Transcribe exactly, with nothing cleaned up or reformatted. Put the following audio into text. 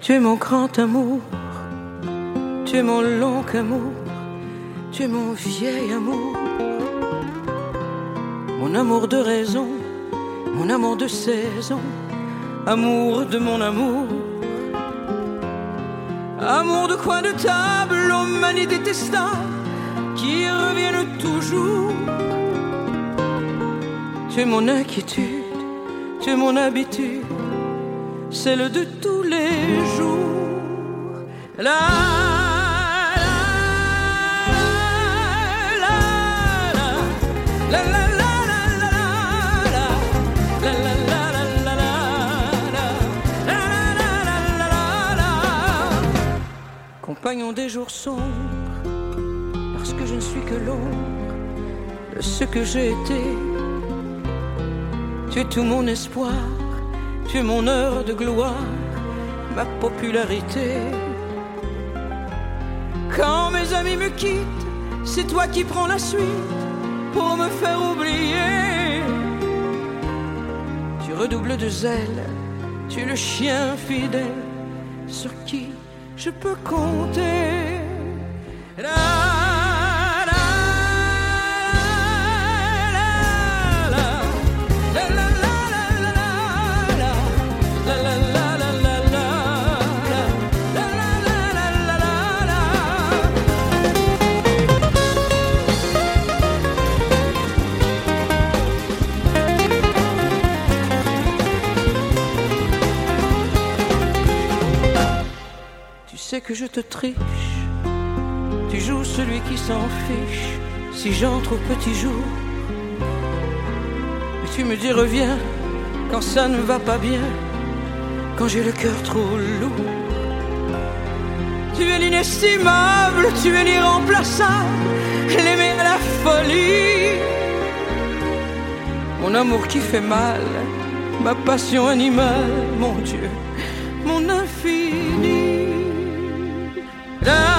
Tu es mon grand amour, tu es mon long amour, tu es mon vieil amour, mon amour de raison, mon amour de saison, amour de mon amour, amour de coin de table, aux manies détestables qui reviennent toujours. Tu es mon inquiétude, tu es mon habitude, celle de tous les jours. La compagnon des jours sombres, parce que je ne suis que l'ombre de ce que j'ai été. Tu es tout mon espoir, tu es mon heure de gloire, ma popularité. Quand mes amis me quittent, c'est toi qui prends la suite pour me faire oublier. Tu redoubles de zèle, tu es le chien fidèle sur qui je peux compter. La, la, la, la, la, la, la, la, la, la, la, la, tu sais que je te triche, tu joues celui qui s'en fiche si j'entre au petit jour. Et tu me dis reviens quand ça ne va pas bien, quand j'ai le cœur trop lourd. Tu es l'inestimable, tu es l'irremplaçable, l'aimer à la folie, mon amour qui fait mal, ma passion animale, mon Dieu, mon infini. La